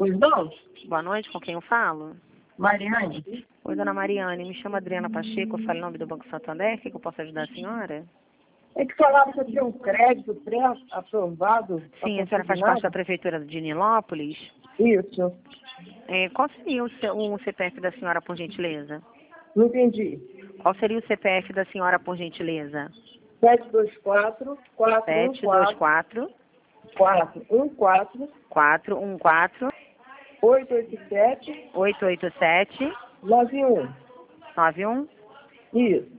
Pois não? Boa noite, com quem eu falo? Mariane? Oi, dona Mariane, me chamo Adriana Pacheco, eu falo em nome do Banco Santander, o que eu posso ajudar a senhora? É que falava que eu tinha um crédito pré-aprovado. Sim, a senhora faz parte da Prefeitura de Nilópolis. Isso. Qual seria o CPF da senhora, por gentileza? Não entendi. Qual seria o CPF da senhora, por gentileza? 724 414 724 414 414 887 887 91. 91. Isso.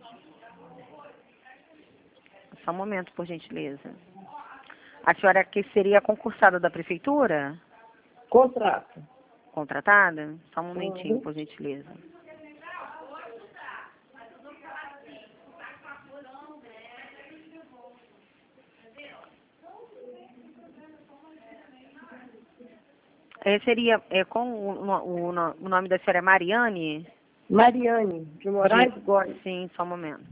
Só um momento, por gentileza. A senhora que seria concursada da Prefeitura? Contrato. Contratada? Só um momentinho, Uhum. por gentileza. Seria com o nome da senhora é Mariane? Mariane, de Moraes Góes. Sim, só um momento.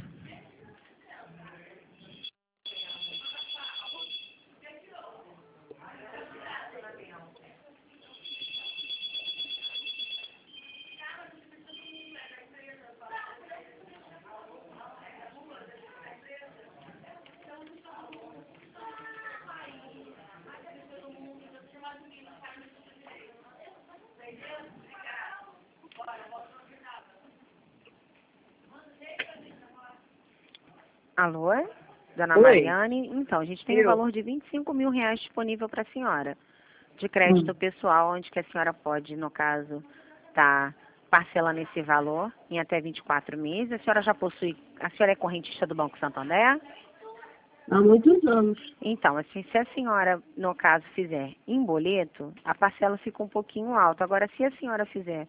Alô? Dona Oi. Mariane? Então, a gente tem um Eu. valor de R$ 25.000 disponível para a senhora, de crédito pessoal, onde que a senhora pode, no caso, estar parcelando esse valor em até 24 meses. A senhora já possui, a senhora é correntista do Banco Santander? Há muitos anos. Então, assim, se a senhora, no caso, fizer em boleto, a parcela fica um pouquinho alta. Agora, se a senhora fizer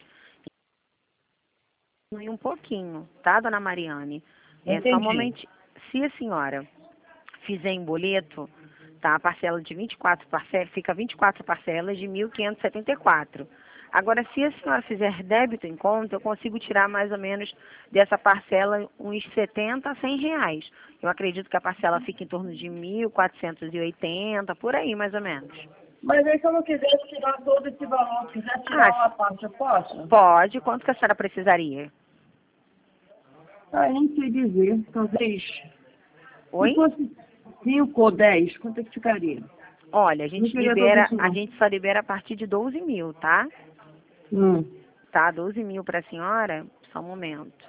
um pouquinho, tá, dona Mariane? Entendi. Só um momento. Se a senhora fizer em boleto, tá, a parcela de 24 parcelas, fica 24 parcelas de 1.574. Agora, se a senhora fizer débito em conta, eu consigo tirar mais ou menos dessa parcela uns 70 a 100 reais. Eu acredito que a parcela fica em torno de 1.480, por aí mais ou menos. Mas aí se eu não quisesse tirar todo esse valor, quiser tirar uma parte, eu posso? Pode. Quanto que a senhora precisaria? Nem sei dizer, talvez. Oi? Se fosse 5 ou 10, quanto é que ficaria? Olha, a Não gente queria tudo isso, não. a gente só libera a partir de 12.000, tá? Tá, 12.000 para a senhora, só um momento.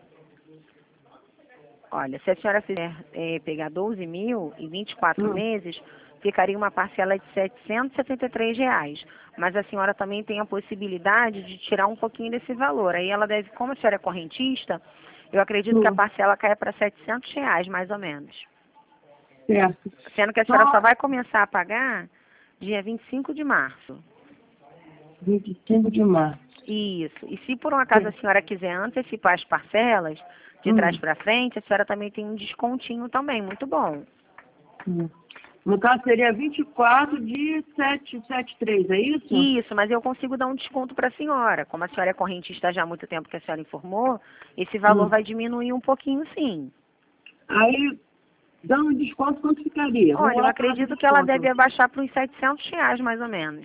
Olha, se a senhora fizer pegar 12.000 em 24 meses, ficaria uma parcela de R$ 773 reais. Mas a senhora também tem a possibilidade de tirar um pouquinho desse valor. Aí ela deve, como a senhora é correntista, eu acredito que a parcela caia para R$ 700 reais, mais ou menos. Certo. Sendo que a senhora só vai começar a pagar dia 25 de março. 25 de março. Isso. E se por um acaso a senhora quiser antecipar as parcelas, de trás para frente, a senhora também tem um descontinho também, muito bom. No caso seria 24 de 773, é isso? Isso, mas eu consigo dar um desconto para a senhora. Como a senhora é correntista já há muito tempo que a senhora informou, esse valor vai diminuir um pouquinho sim. Aí, dando um desconto, quanto ficaria? Olha, eu acredito que ela deve abaixar para uns 700 reais, mais ou menos.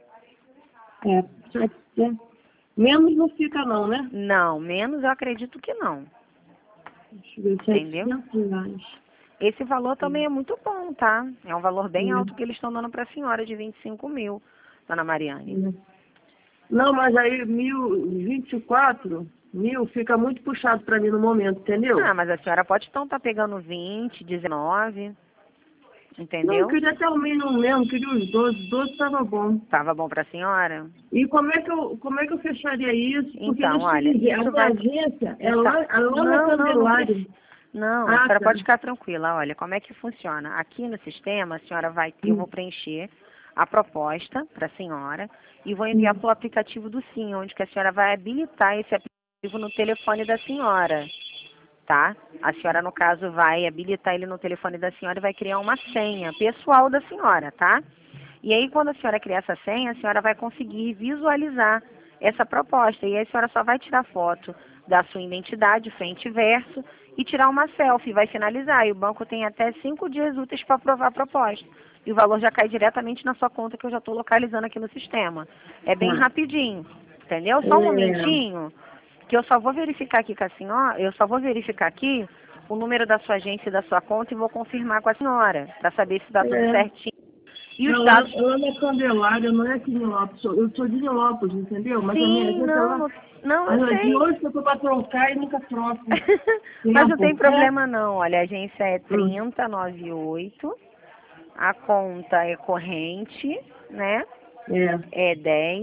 700. Menos não fica não, né? Não, menos eu acredito que não. Deixa eu ver, Entendeu? 700 reais. Esse valor também é muito bom, tá? É um valor bem alto que eles estão dando para a senhora, de 25.000, dona Mariane. Não, mas aí 24 mil fica muito puxado para mim no momento, entendeu? Ah, mas a senhora pode então estar pegando 20, 19, Não, entendeu? eu queria até o mínimo mesmo, queria os 12. 12 estava bom. Tava bom para a senhora? E como é que eu fecharia isso? Porque Então, olha, a isso minha vai... agência é lá na Candelária. Não, a senhora pode ficar tranquila. Olha, como é que funciona? Aqui no sistema, a senhora vai, eu vou preencher a proposta para a senhora e vou enviar para o aplicativo do Sim, onde que a senhora vai habilitar esse aplicativo no telefone da senhora, tá? A senhora, no caso, vai habilitar ele no telefone da senhora e vai criar uma senha pessoal da senhora, tá? E aí, quando a senhora criar essa senha, a senhora vai conseguir visualizar essa proposta. E aí a senhora só vai tirar foto da sua identidade, frente e verso, e tirar uma selfie, vai finalizar. E o banco tem até 5 dias úteis para aprovar a proposta. e o valor já cai diretamente na sua conta que eu já estou localizando aqui no sistema. É bem rapidinho, entendeu? Só um momentinho, que eu só vou verificar aqui com a senhora, eu só vou verificar aqui o número da sua agência e da sua conta e vou confirmar com a senhora, para saber se dá tudo certinho. E os dados... Ela não é Candelária, não é aqui em Nilópolis. Eu sou de Nilópolis, entendeu? Mas Sim, a minha agência não, eu sei. de hoje que eu tô para trocar e nunca troco. Mas não tem problema não. Olha, a agência é 3098, a conta é corrente, né? É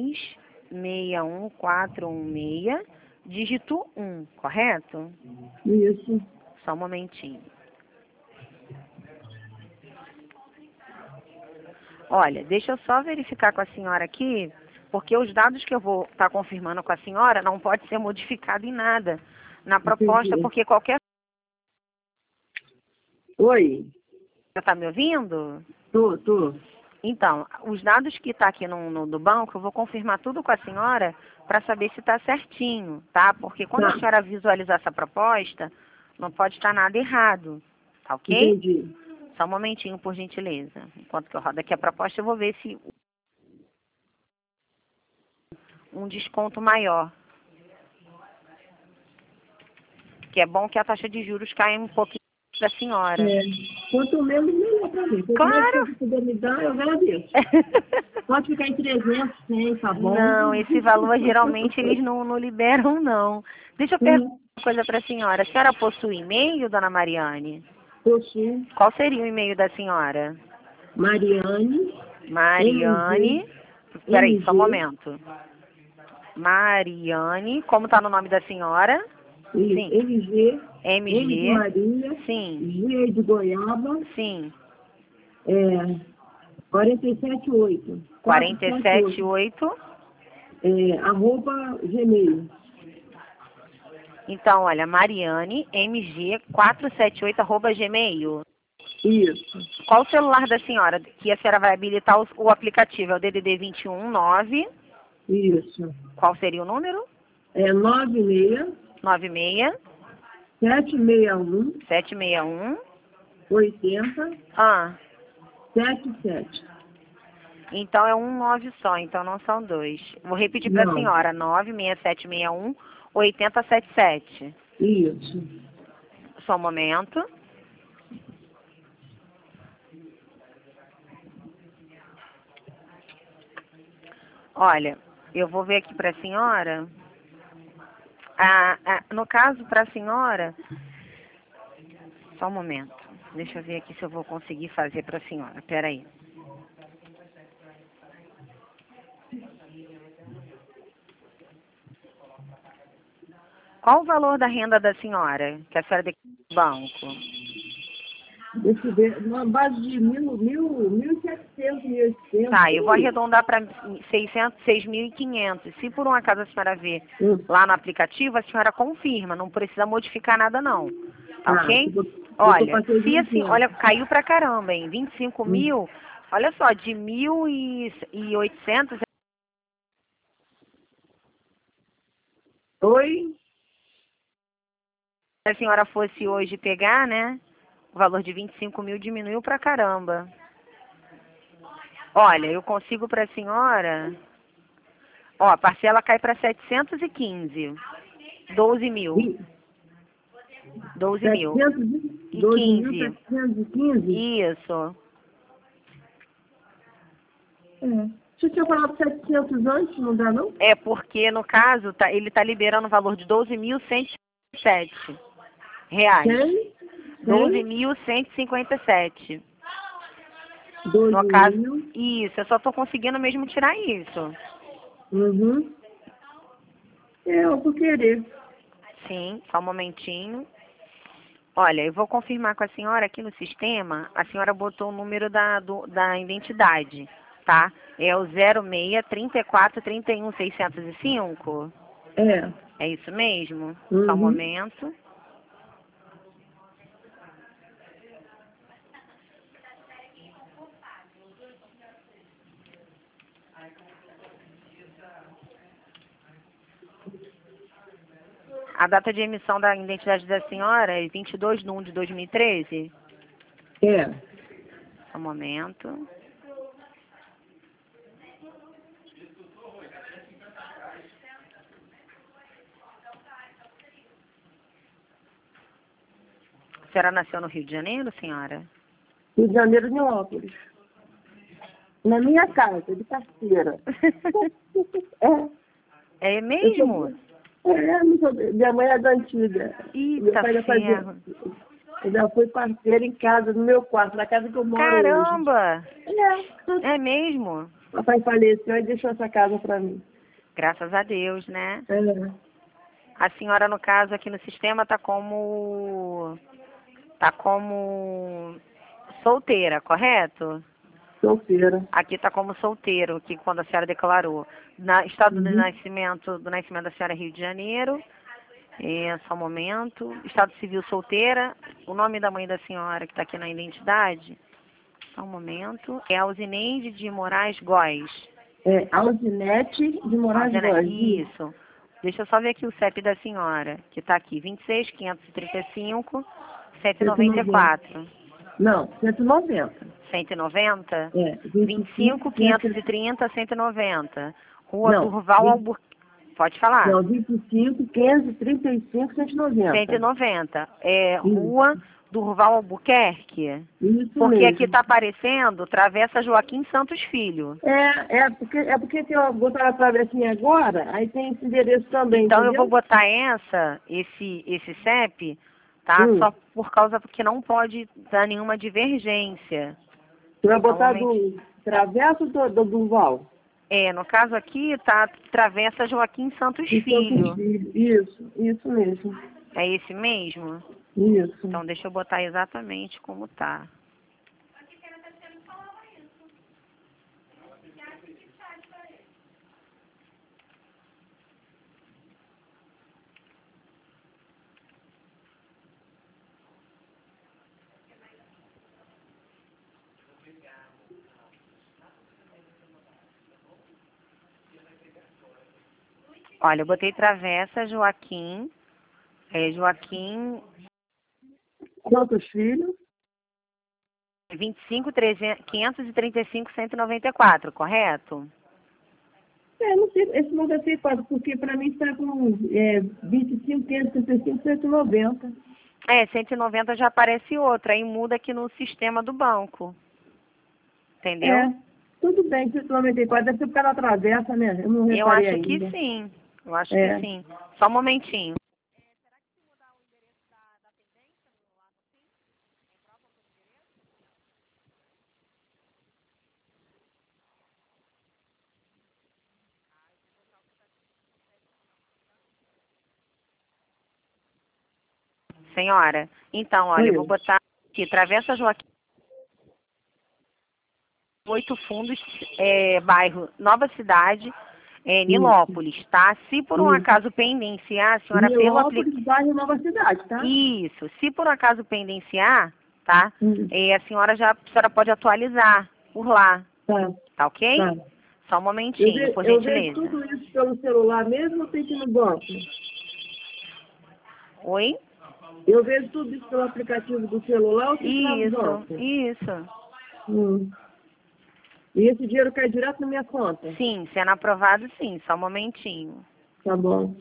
10 61416, dígito 1, correto? Isso. Só um momentinho. Olha, deixa eu só verificar com a senhora aqui, porque os dados que eu vou estar confirmando com a senhora não pode ser modificado em nada na proposta, porque qualquer... Oi. Você está me ouvindo? Tô. Então, os dados que está aqui no banco, eu vou confirmar tudo com a senhora para saber se está certinho, tá? Porque quando a senhora visualizar essa proposta, não pode estar nada errado, tá ok? Entendi. Só um momentinho, por gentileza. Enquanto que eu rodo aqui a proposta, eu vou ver se um desconto maior. Que é bom que a taxa de juros caia um pouquinho da senhora. Quanto menos, melhor para mim. Claro! Se puder me dar, eu agradeço. Pode ficar em 300, 100, tá bom? Não, esse valor geralmente eles não liberam, não. Deixa eu perguntar uma coisa para a senhora. A senhora possui e-mail, dona Mariane? Possuo. Qual seria o e-mail da senhora? Mariane. Peraí, só um momento. Mariane, como está no nome da senhora? Sim. M de Maria. Sim. G de Goiaba. Sim. 478. 478. Arroba Gmail. Então, olha, Mariane, mg478, arroba gmail. Isso. Qual o celular da senhora que a senhora vai habilitar o aplicativo? É o DDD 219. Isso. Qual seria o número? 96. 96. 761. 761. 80. 77. Então é 19 só, então não são dois. Vou repetir para a senhora, 96761 8077. Isso. Só um momento. Olha, eu vou ver aqui para a senhora. No caso, para a senhora... Só um momento. Deixa eu ver aqui se eu vou conseguir fazer para a senhora. Espera aí. Qual o valor da renda da senhora que a senhora declarou no banco? Deixa eu ver. Uma base de 1.700, 1.800. Tá, eu vou arredondar para 6.500. Se por um acaso a senhora vê lá no aplicativo, a senhora confirma. Não precisa modificar nada, não. Tá ok? Olha, se assim, olha, caiu pra caramba, hein? 25 mil, olha só, de 1.800... Oi? Se a senhora fosse hoje pegar, né? O valor de 25 mil diminuiu pra caramba. Olha, eu consigo pra senhora... Ó, a parcela cai pra 715. 12 mil. 12 mil. 715. Isso. Você tinha falado 700 antes, não dá não? É porque, no caso, ele tá liberando o valor de 12.107 reais. 12.157. No caso, isso, eu só tô conseguindo mesmo tirar isso. Eu vou querer. Sim, só um momentinho. Olha, eu vou confirmar com a senhora aqui no sistema. A senhora botou o número da identidade, tá? É o 06 34 31 605? É isso mesmo? Só um momento. A data de emissão da identidade da senhora é 22/1 de 2013? Só um momento. A senhora nasceu no Rio de Janeiro, senhora? Rio de Janeiro, Nilópolis. Na minha casa, de parceira. É mesmo? Minha mãe é da antiga. Meu Eita pai já fazia. ferro. Eu já fui parceira em casa, no meu quarto, na casa que eu moro Caramba! hoje. É mesmo? Papai faleceu e deixou essa casa pra mim. Graças a Deus, né? É. A senhora, no caso, aqui no sistema tá como solteira, correto? Solteira. Aqui tá como solteiro, que quando a senhora declarou. Estado do nascimento da senhora é Rio de Janeiro. Só um momento. Estado civil solteira. O nome da mãe da senhora que está aqui na identidade. Só um momento. É Alzineide de Moraes Góes. É, Alzinete de Moraes Góes. Isso. Deixa eu só ver aqui o CEP da senhora, que está aqui. 26 535 794. Não, 190. 190? É, 25 530 190. Rua Durval Albuquerque. Pode falar. Não, 25 535 190. 190. É Rua Durval Albuquerque? Isso porque mesmo. Aqui está aparecendo Travessa Joaquim Santos Filho. Porque tem uma botar a travessinha agora, aí tem esse endereço também. Então entendeu? eu vou botar esse CEP, tá? Só por causa que não pode dar nenhuma divergência. Você vai botar do Travessa ou do Durval? No caso aqui tá Travessa Joaquim Santos Filho. Isso mesmo. É esse mesmo? Isso. Então deixa eu botar exatamente como tá. Olha, eu botei Travessa Joaquim. Joaquim. Quantos filhos? 25 535 194, correto? Não sei, esse não vai ser quase, porque para mim está com 25 535 190. 190 já aparece outra, aí muda aqui no sistema do banco. Entendeu? Tudo bem, 194, deve ser por causa da travessa, né? Eu não reparei acho ainda. que sim. Eu acho que sim. Só um momentinho. Senhora, então, olha, eu vou botar aqui, Travessa Joaquim, 8 Fundos, bairro Nova Cidade, Nilópolis, tá? Se por um acaso pendenciar, a senhora pelo aplicativo... bairro Nova Cidade, tá? Isso. Se por um acaso pendenciar, tá? A senhora pode atualizar por lá. Tá ok? Tá. Só um momentinho, por gentileza. Eu vejo tudo isso pelo celular mesmo ou tem que ir no banco? Oi? Eu vejo tudo isso pelo aplicativo do celular ou tem que ir no banco? Isso. E esse dinheiro cai direto na minha conta? Sim, sendo aprovado, sim. Só um momentinho. Tá bom.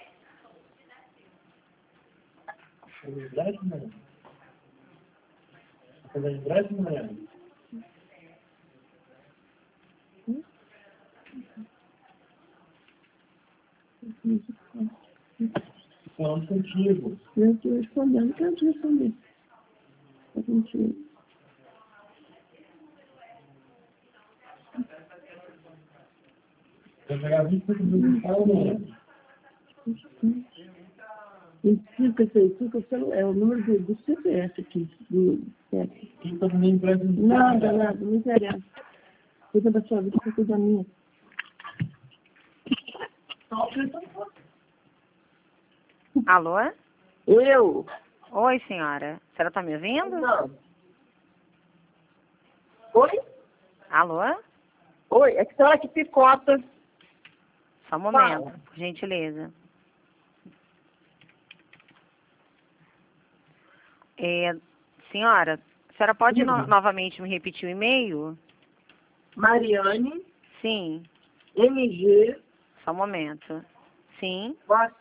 Falando contigo. Eu estou respondendo, quero te responder. É contigo. Vai pegar 25 minutos para o ano. 2565 é o número do CPF aqui. Do CPF. Então não empresta Nada, não interessa. Cuida da sua vida, cuida da minha. Alô? Eu? Oi, senhora. A senhora está me ouvindo? Não. Oi? Alô? Oi, é que será que picota? Só um momento, por gentileza. Senhora, a senhora pode Diga. novamente me repetir o e-mail? Mariane, Sim, MG, só um momento. Sim.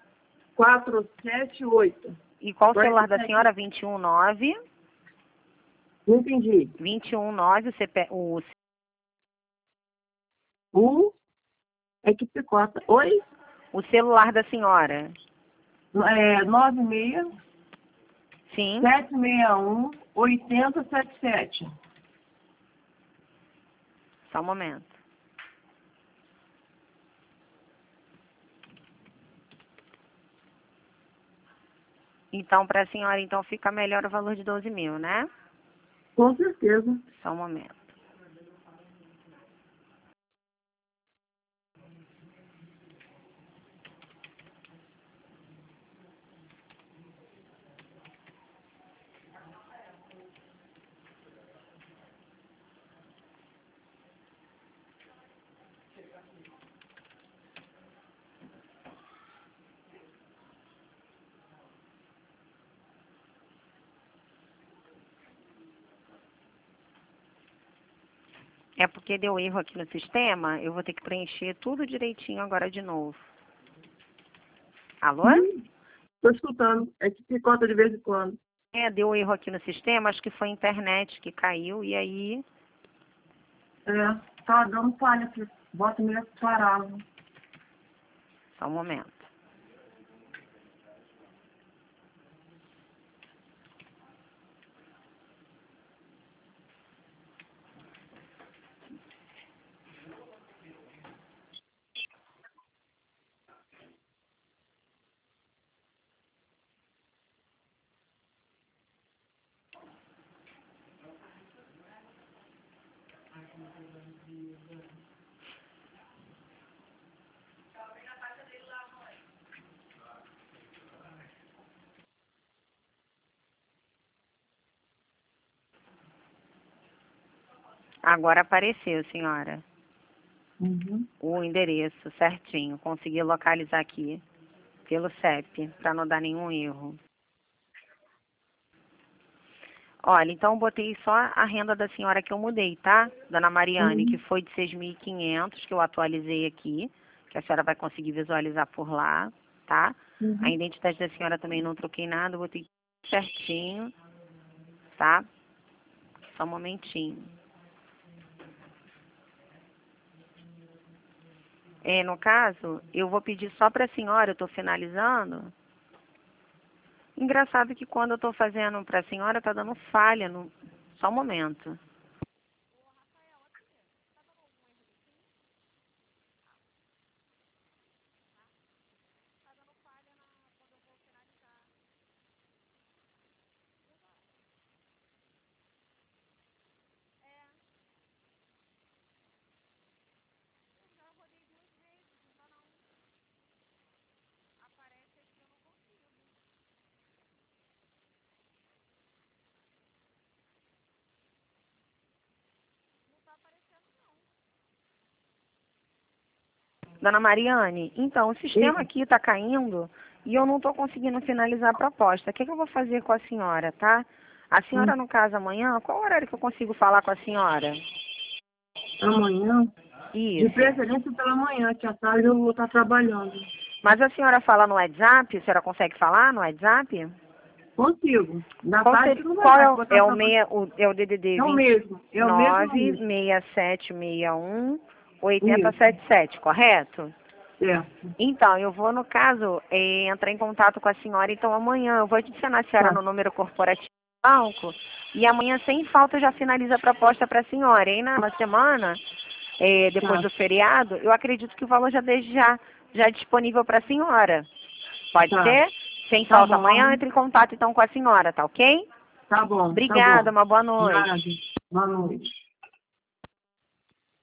478. E qual o celular da 47. senhora? 219 Não entendi. 219, É que picota. Oi? o celular da senhora. 96 Sim. 761 8077. Só um momento. Então, para a senhora, então, fica melhor o valor de 12 mil, né? Com certeza. Só um momento. É porque deu erro aqui no sistema, eu vou ter que preencher tudo direitinho agora de novo. Alô? Estou escutando. É que picota de vez em quando. Deu erro aqui no sistema, acho que foi a internet que caiu, e aí... Tá dando falha aqui. Bota meio parado. Só um momento. Agora apareceu, senhora, Uhum. o endereço certinho. Consegui localizar aqui pelo CEP, para não dar nenhum erro. Olha, então botei só a renda da senhora que eu mudei, tá? Dona Mariane, que foi de 6.500, que eu atualizei aqui, que a senhora vai conseguir visualizar por lá, tá? A identidade da senhora também não troquei nada, botei certinho, tá? Só um momentinho. No caso, eu vou pedir só para a senhora, eu estou finalizando. Engraçado que quando eu estou fazendo para a senhora, está dando falha. Só um momento. Dona Mariane, então, o sistema aqui está caindo e eu não estou conseguindo finalizar a proposta. O que eu vou fazer com a senhora, tá? A senhora, no caso, amanhã, qual horário que eu consigo falar com a senhora? Amanhã? De Isso. preferência pela manhã, que à tarde eu vou estar trabalhando. Mas a senhora fala no WhatsApp? A senhora consegue falar no WhatsApp? Consigo. Na Qual, tarde não vai qual dar, é, vou estar é o DDD É o mesmo. É o mesmo número. 96761 8077, correto? Certo. Então, eu vou, no caso, entrar em contato com a senhora. Então, amanhã eu vou adicionar a senhora no número corporativo do banco e amanhã, sem falta, eu já finalizo a proposta para a senhora. E na semana, depois do feriado, eu acredito que o valor já esteja já disponível para a senhora. Pode ser? Sem falta, amanhã entre em contato, então, com a senhora, tá ok? Tá bom. Obrigada, tá bom. uma boa noite. Nada. Boa noite.